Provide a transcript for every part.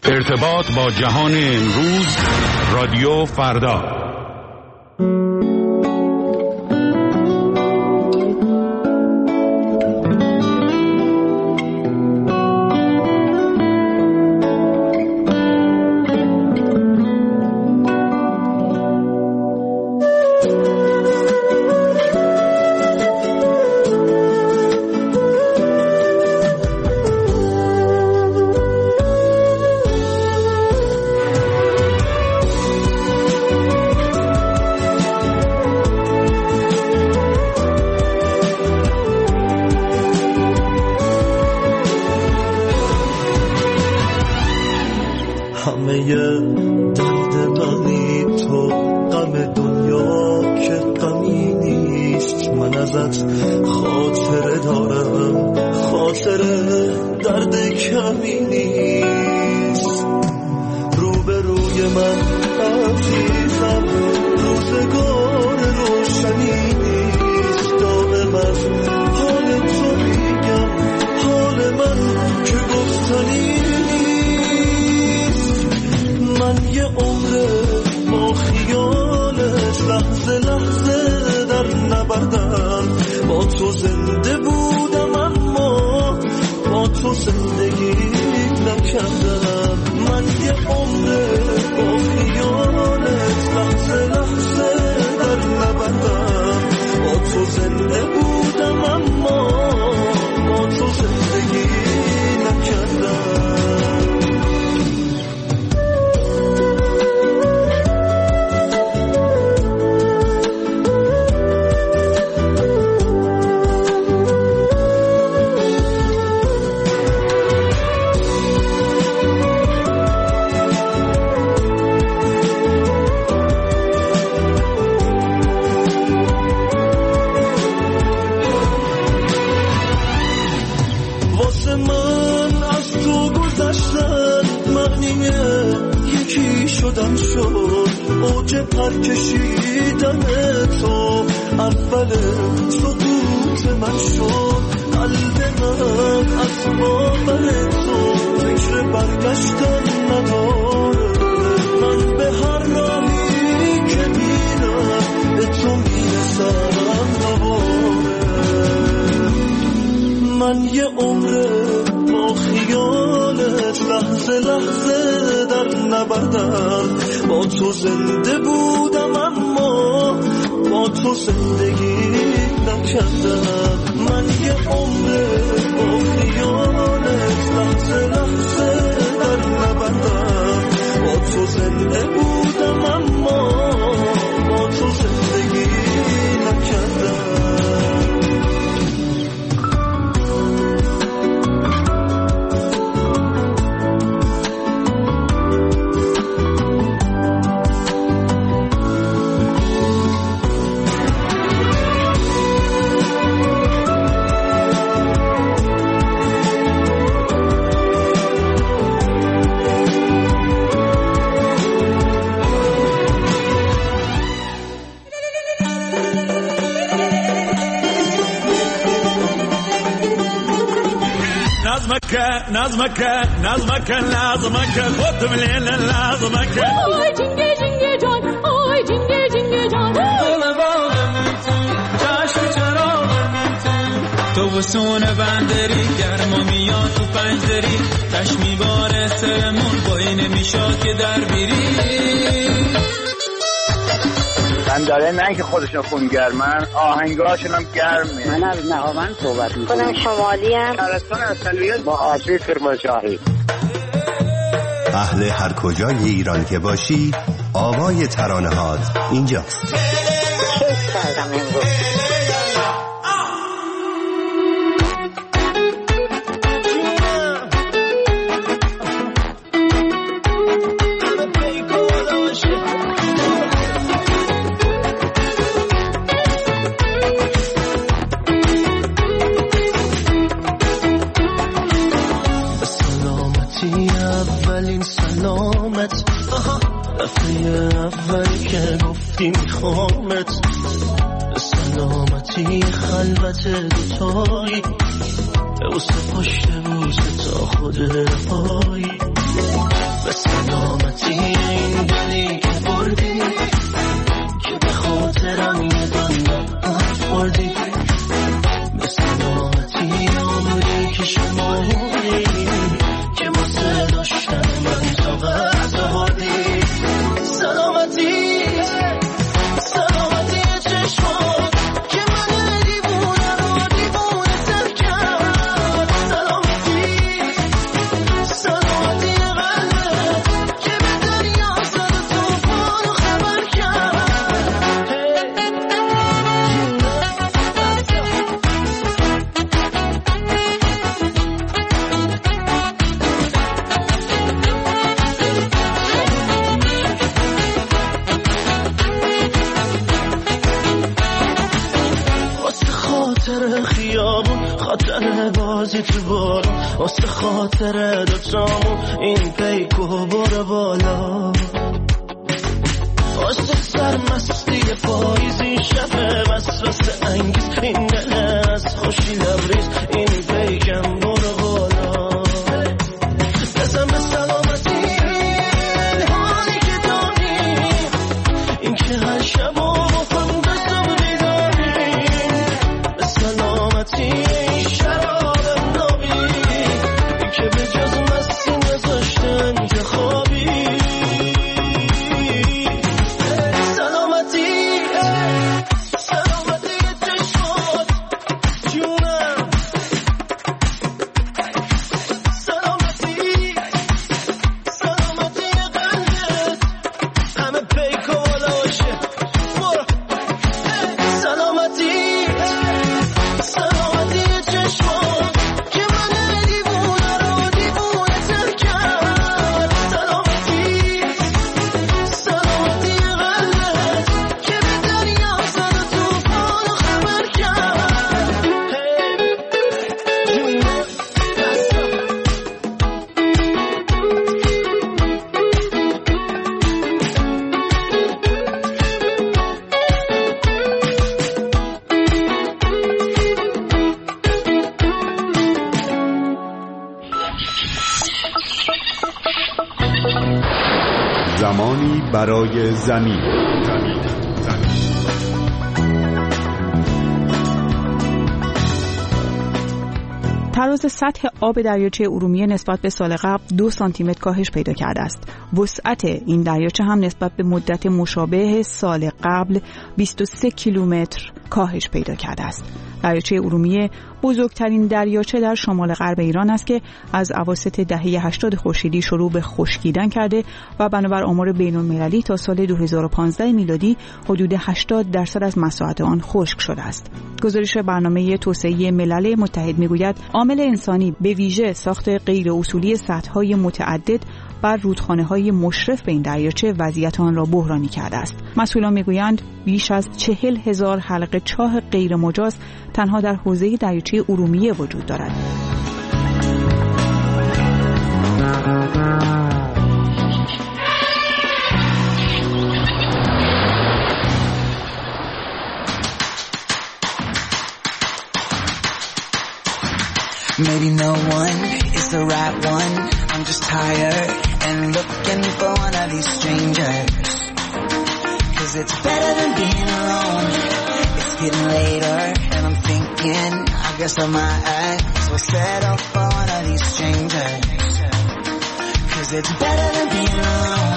ارتباط با جهان امروز، رادیو فردا. نظمك خود مليل لازمك آی جنگه جنگه جان آی جنگه جنگه جان دل باغم چشم چراغم تو وسون بندری گرما میاد تو پنجدری چشمی باره سرمون بایی نمیشاد که در بیری من داره نه که خودشون خونگرمن آهنگاشون هم گرمه. من از نهاوند صحبت میکنم. خودم شمالی ام. شهرستان اصلیت با آسیب کرمانشاهی. اهل هر کجای ایران که باشی آوای ترانه‌هات اینجاست. کیف کردم امروز. میخوامت سلامتی خلوت دوتایی بوسه پشت بوسه تا خود پایی بازی تو بارون واسه خاطر دوتامون این پیکو بره بالا واسه سرمستی پاییزی شب وسوسه انگیز این دل از خوشی لبریز این پیکم بره بالا بزن به سلامتی این حالی که داری این که هر شب و بکن دستم بیداریم به سلامتی این شراب نابی این که به جز مستی نذاشتن که خوابی زمانی برای زمین. تراز سطح آب دریاچه ارومیه نسبت به سال قبل 2 سانتیمتر کاهش پیدا کرده است. وسعت این دریاچه هم نسبت به مدت مشابه سال قبل 23 کیلومتر کاهش پیدا کرده است. دریاچه ارومیه بزرگترین دریاچه در شمال غرب ایران است که از اواسط دهه 80 خورشیدی شروع به خشکیدن کرده و بنابر آمار بین‌المللی تا سال 2015 میلادی حدود 80% از مساحت آن خشک شده است. گزارش برنامه توسعه ملل متحد میگوید عامل انسانی به ویژه ساخت غیر اصولی سدهای متعدد بر رودخانه‌های مشرف به این دریاچه وضعیت آن را بحرانی کرده است. مسئولان میگویند بیش از 40,000 حلقه چاه غیر مجاز تنها در حوزه دریاچه ارومیه وجود دارد. Maybe no one is the right one. I'm just tired and looking for one of these strangers. 'Cause it's better than being alone. It's getting later and I'm thinking I guess I might as well settle for one of these strangers. 'Cause it's better than being alone.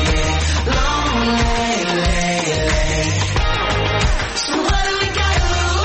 So what do we gotta lose?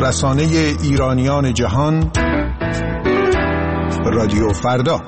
رسانه ایرانیان جهان، رادیو فردا.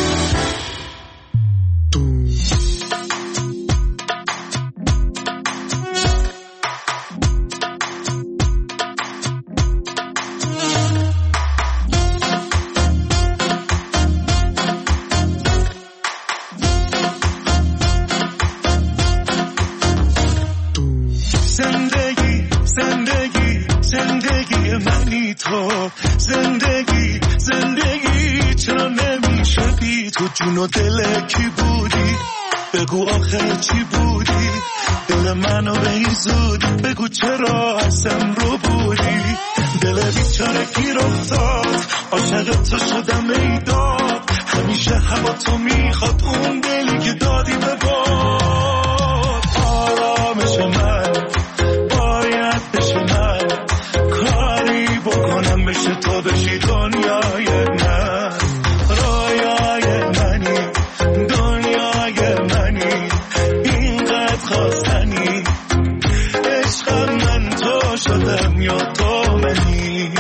جون و دل کی بودی؟ بگو آخر چی بودی؟ دل منو به این زودی بگو چرا ازم رو بودی؟ دل بیچاره گیر افتاد عاشق تو شدم ای داد، همیشه هوا تو میخواد اون دلی که دادی به باد. آرامش من باید بشه، من کاری بکنم بشه تو بشی دنیای من، رویای منی دنیای منی، اینقدر خواستنی عشقم من تو شدم یا تو منی.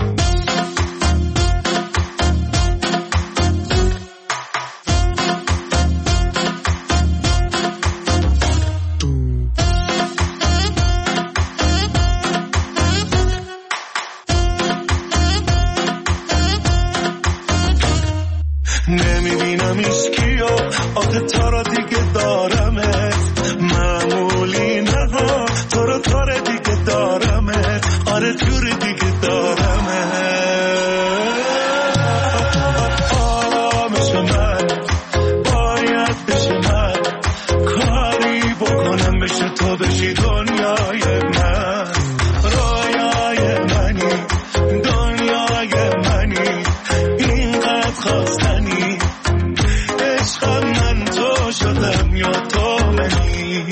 نمیبینم ایشکیو آخه تو را دیگه دارمت، معمولی نه ها تو را کار دیگه دارمت، آره جور دیگه دارمت. آرامش من باید بشه، من کاری بکنم بشه تو بشی دنیای من، رویای منی دنیای منی، اینقدر خواستنی عشقم من تو شدم یا تو منی.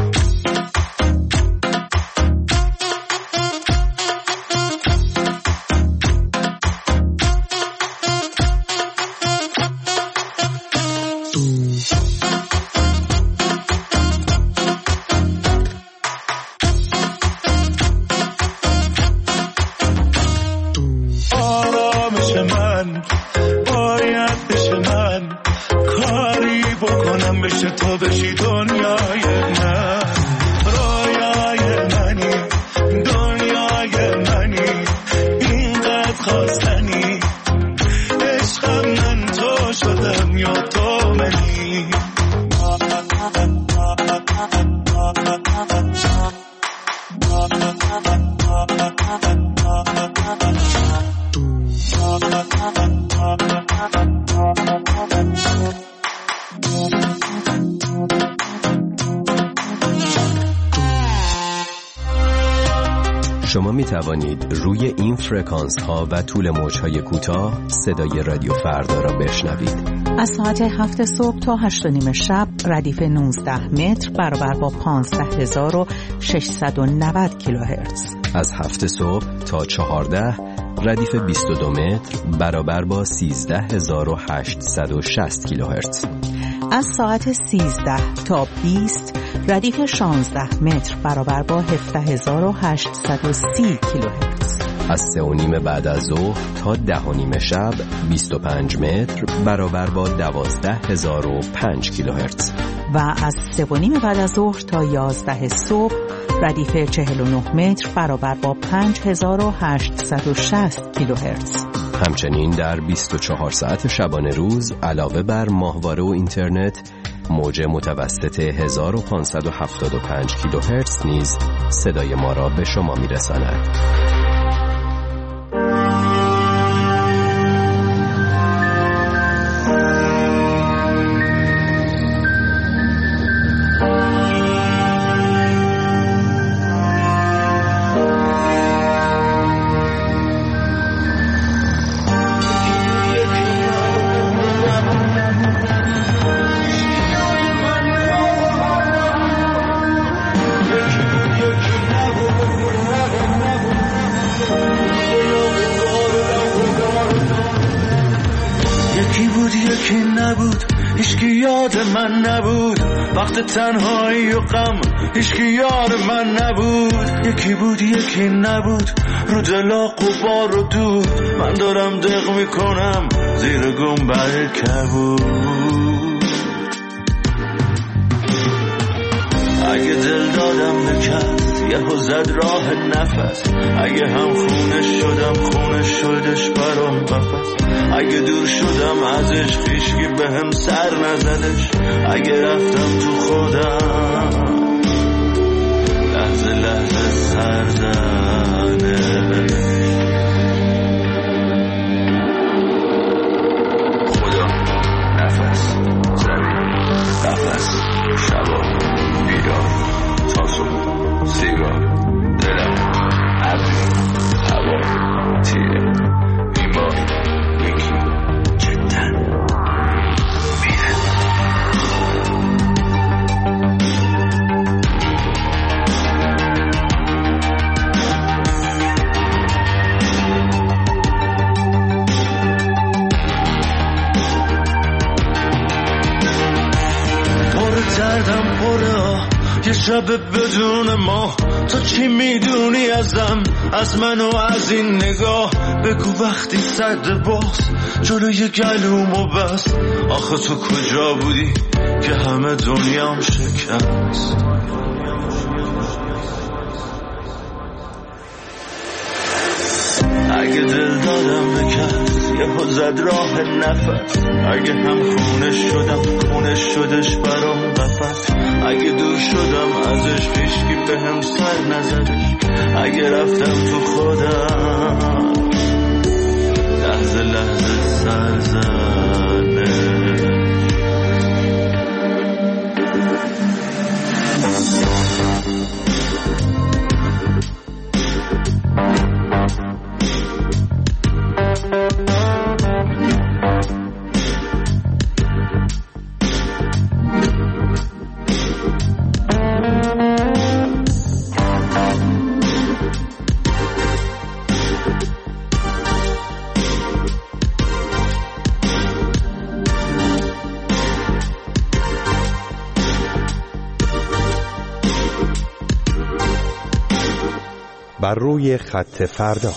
آرامش من باید بشه، من کاری بکنم بشه تو بشی دنیای من، رویای منی دنیای منی، اینقدر خواستنی عشقم من تو شدم یا تو منی. شما می توانید روی این فرکانس ها و طول موج های کوتاه صدای رادیو فردا را بشنوید. از ساعت 7 صبح تا 8:30 شب ردیف 19 متر برابر با 15690 کیلوهرتز. از 7 صبح تا 14 ردیف 22 متر برابر با 13860 کیلوهرتز. از ساعت 13 تا 20 ردیف 16 متر برابر با 17830 کیلوهرتز. از 3:30 بعد از ظهر تا 10:30 شب 25 متر برابر با 12005 کیلوهرتز. و از 3:30 بعد از ظهر تا 11 صبح ردیف 49 متر برابر با 5860 کیلوهرتز. همچنین در 24 ساعت شبانه روز علاوه بر ماهواره و اینترنت، موج متوسط 1575 کیلوهرتز نیز صدای ما را به شما میرساند. هیچکی یاد من نبود وقت تنهایی و غم، هیچکی یار من نبود. یکی بود یکی نبود، رو دلا غبار و دود. من دارم دق میکنم زیر گنبد کبود. اگه دل دادم به کس یهو زد راه نفس، اگه هم خونش شدم خونش شدش برام قفس. اگه دور شدم ازش هیچکی بهم سر نزدش، اگه رفتم تو خودم لحظه لحظه سر زنش. خدا نفس زمین قفس شبا بیدار تا صبح سیگار دلم ابری هوا تیره بیمار یکی جدا میره. پر دردم پره یه شب بدون ما. تو چی میدونی ازم، از من و از این نگاه؟ بگو وقتی صد باز جلوی گلومو بس. آخه تو کجا بودی که همه دنیام شکست؟ اگه دل دادم به کس یهو زد راه نفس، اگه هم خونش شدم خونش شدش برام قفس. اگه دور شدم ازش هیچکی بهم سر نزدش، اگه رفتم تو خودم لحظه لحظه سر زنش. بر روی خط فردا.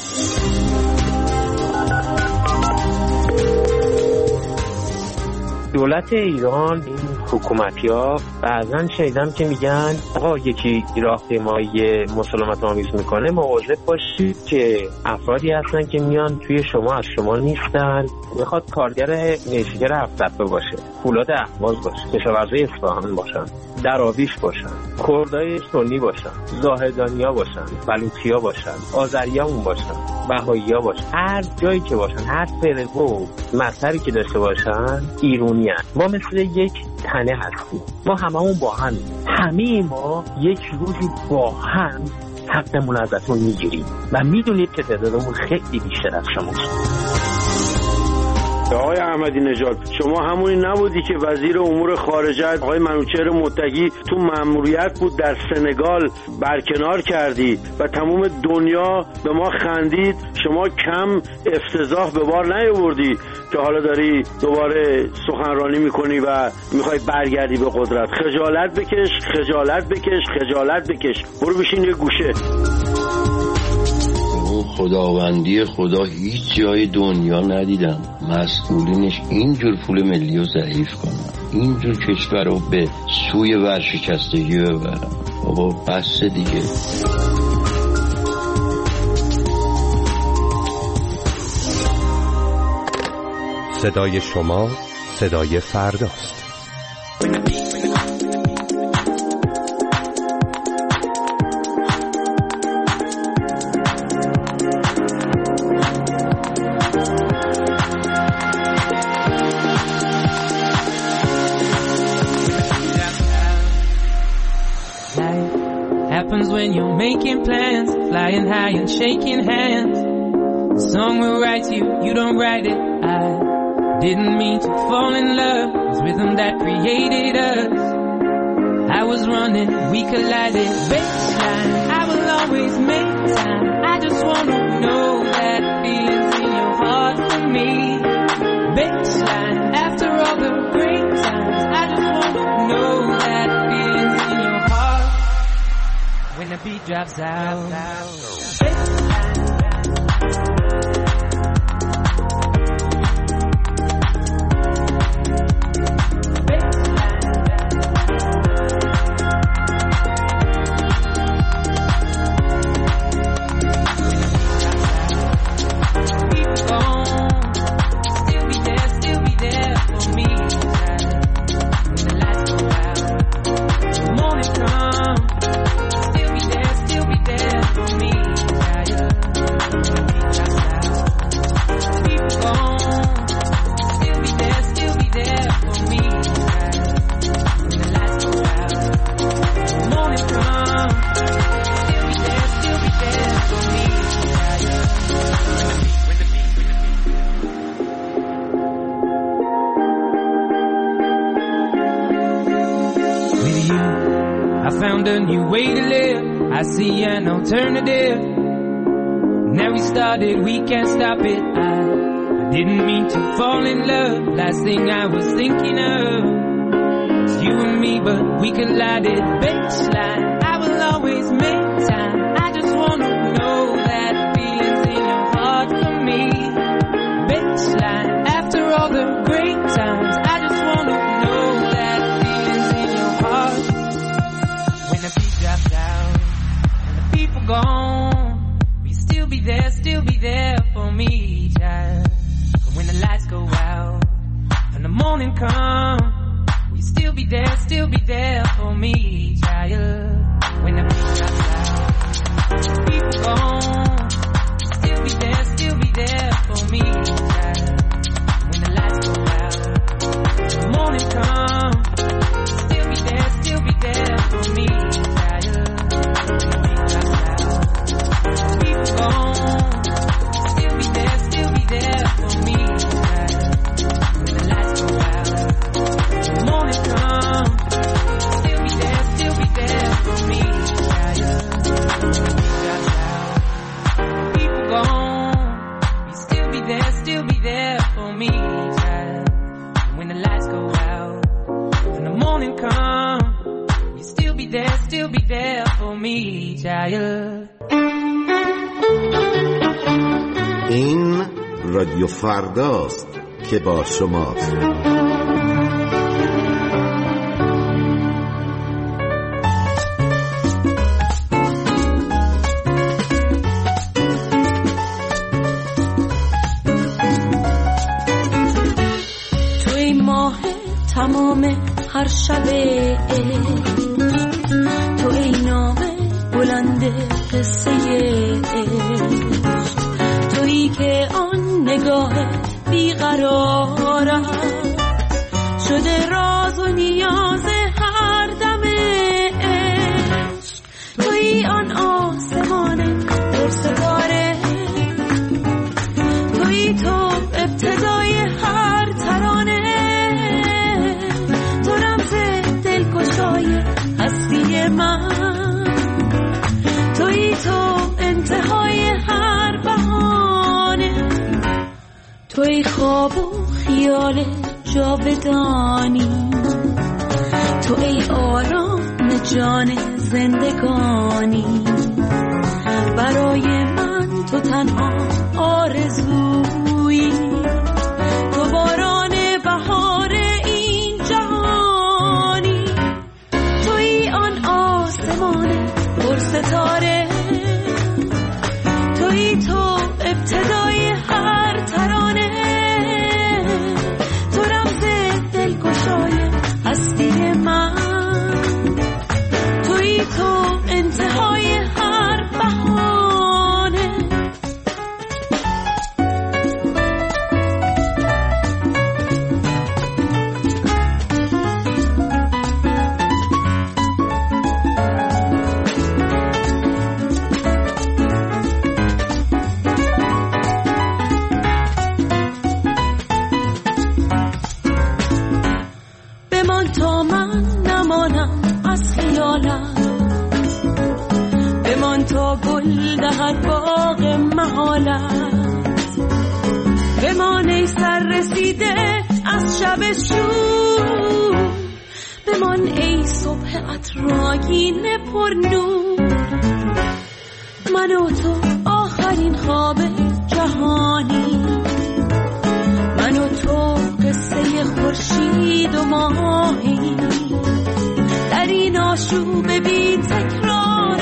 دولت ایران، این حکومتی‌ها بعضن شنیدم که میگن آقا یکی راهپیمایی مسالمت آمیز میکنه مواظب باشید که افرادی هستن که میان توی شما از شما نیستن، میخواد کارگر نیشگر هفت‌تپه باشه، فولاد اهواز باشه، کشاورزای اصفهان باشن، دراویش باشن، کردای سنی باشن، زاهدانیا باشن، بلوچیا باشن، آذریامون باشن، بهائیا باشن، هر جایی که باشن، هر فرقه و مذهبی که داشته باشن ایرانی هست. ما مثل یک تنه هستیم، ما هممون با هم، همه ما یک روزی با هم حقمون ازتون میگیریم و میدونید که تعدادمون خیلی بیشتر از شماست. آقای احمدی نژاد، شما همونی نبودی که وزیر امور خارجه آقای منوچهر متقی تو مأموریت بود در سنگال برکنار کردی و تمام دنیا به ما خندید، شما کم افتضاح به بار نیاوردی که حالا داری دوباره سخنرانی میکنی و میخوای برگردی به قدرت. خجالت بکش، خجالت بکش، خجالت بکش. برو بشین یه گوشه. خداوندی خدا هیچ جای دنیا ندیدم مسئولینش اینجور پول ملی رو ضعیف کنن، اینجور کشور رو به سوی ورشکستگی ببرن. بابا بس دیگه. صدای شما صدای فرداست. When you're making plans, flying high and shaking hands, the song will write you, you don't write it. I didn't mean to fall in love, it was rhythm that created us. I was running, we collided. Baseline, I will always make time. I just wanna know that feelings in your heart for me. Baseline, after all the great times. when the beat drops out. Alternative. Now we started, we can't stop it. I didn't mean to fall in love. Last thing I was thinking of was you and me, but we collided. Baseline, I will always make time. I just wanna know that feelings in your heart for me. Baseline, after all the great times, I just wanna know that feelings in your heart. When the beat drops down, people gone, we still be there for me, child. And when the lights go out and the morning come, we still be there for me, child. When the beat drops out, people gone, still be there for me, child. When the lights go out, the morning come, still be there for me, child. People gone, still be there for me, child. When the lights go out, the morning come, still be there for me, child. People gone, we still be there for me, child. When the lights go out, and the morning come, we still be there for me, child. این رادیو فرداست که با شماست. توی ماه تمام هر شب توی نامه بلند قصه تویی که آن نگاه بیقرارم شده راز و نیاز هر دم عشق تویی آن آسمان پرستاره تویی تو ابتدای هر ترانه تو رمز دلگشای هستی من تویی تو انتهای هر بهانه توی خواب و خیال جاودانی تو ای آرام جان زندگانی برای من تو تنها آرزویی تو باران بهار این جهانی توی آن آسمان پرستاره توی تو ابتدای هر ترانه تو رمز دلگشای هستی من توی تو انتهای هر بهانه بمان تا من نمانم از خیالم بمان تا گل دهد باغ محالت بمان ای سر رسیده از شب شور بمان ای صبح عطرآگین پر نور من و تو آخرین خواب جهانی، من و تو قصه خورشید و ماهی، در این آشوب بی تکرار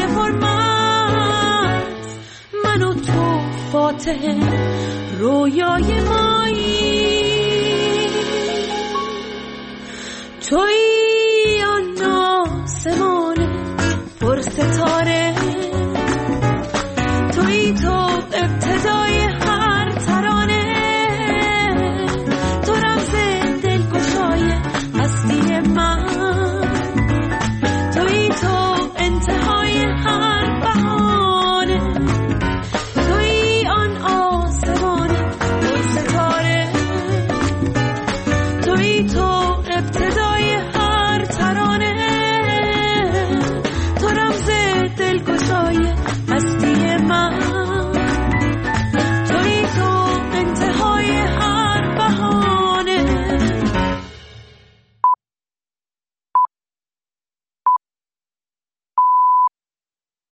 حرمت، من و تو فاتح رویای مایی. تویی آن آسمان پر ستاره، تویی تو